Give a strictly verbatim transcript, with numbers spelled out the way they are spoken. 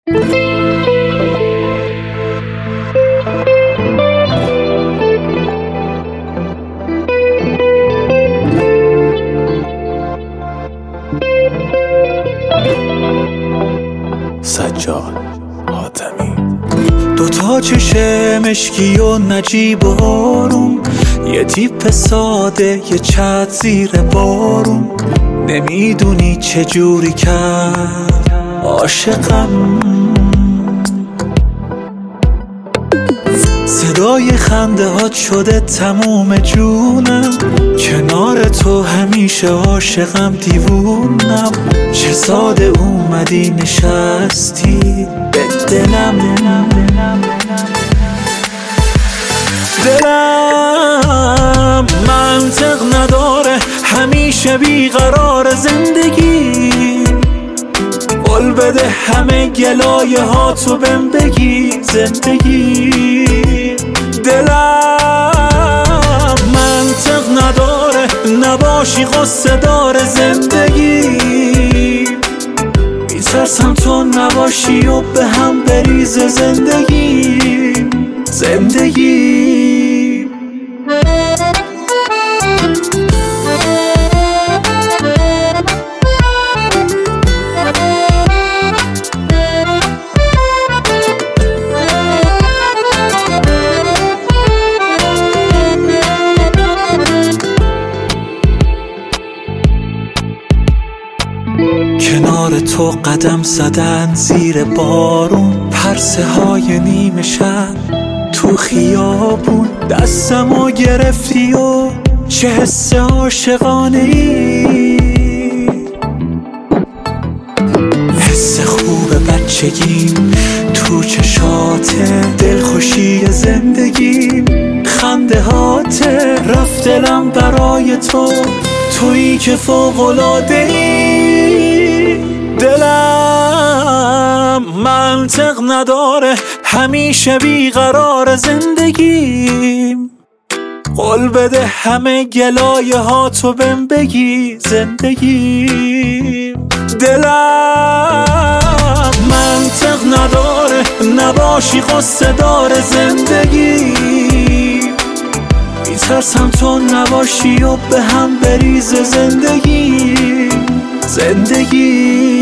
سجاد حاتمی. دوتا چشم مشکی و نجیب و آروم، یه تیپ ساده یه چت زیر بارون. نمیدونی چجوری کرد عاشقم، صدای خنده هات شده تموم جونم. کنار تو همیشه عاشقم دیوونم. چه ساده اومدی نشستی به دلم. دلم منطق نداره، همیشه بیقرار زندگی. قول بده همه گلایه ها تو بهم بگی زندگی. دلم منطق نداره، نباشی قصه داره زندگی. میترسم تو نباشی و به هم بریز زندگی زندگی. کنار تو قدم زدن زیر بارون، پرسه های نیمه شب تو خیابون. دستمو گرفتی و چه حس عاشقانه ای، حس خوب بچگیم تو چشاته، دلخوشی زندگیم خنده هاته. رفت دلم برای تو، تویی که فوق‌العاده ای. دلم منطق نداره، همیشه بیقرار زندگیم. قول بده همه گلایه ها تو بهم بگی زندگی. دلم منطق نداره، نباشی قصه داره زندگی. میترسم تو نباشی و به هم بریز زندگی زندگی.